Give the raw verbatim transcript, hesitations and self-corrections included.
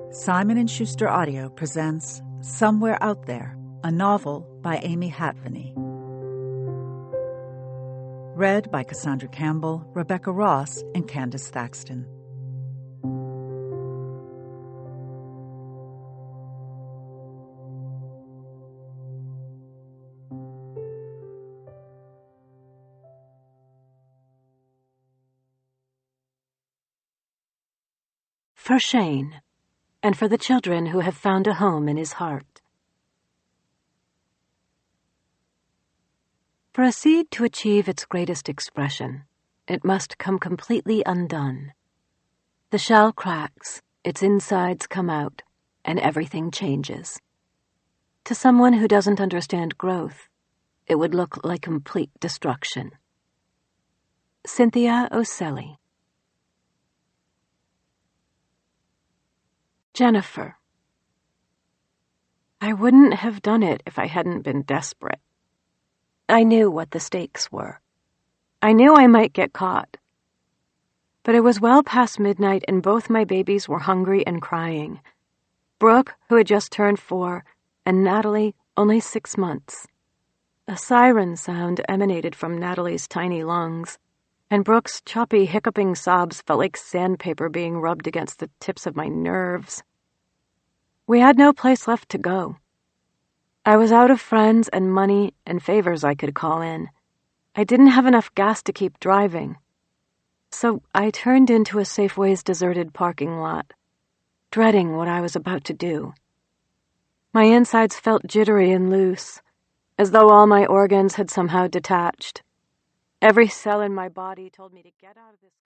Simon and Schuster Audio presents Somewhere Out There, a novel by Amy Hatveney. Read by Cassandra Campbell, Rebecca Ross, and Candace Thaxton. For Shane, and for the children who have found a home in his heart. For a seed to achieve its greatest expression, it must come completely undone. The shell cracks, its insides come out, and everything changes. To someone who doesn't understand growth, it would look like complete destruction. Cynthia O'Selly. Jennifer. I wouldn't have done it if I hadn't been desperate. I knew what the stakes were. I knew I might get caught. But it was well past midnight and both my babies were hungry and crying. Brooke, who had just turned four, and Natalie, only six months. A siren sound emanated from Natalie's tiny lungs, and Brooke's choppy, hiccuping sobs felt like sandpaper being rubbed against the tips of my nerves. We had no place left to go. I was out of friends and money and favors I could call in. I didn't have enough gas to keep driving. So I turned into a Safeway's deserted parking lot, dreading what I was about to do. My insides felt jittery and loose, as though all my organs had somehow detached. Every cell in my body told me to get out of this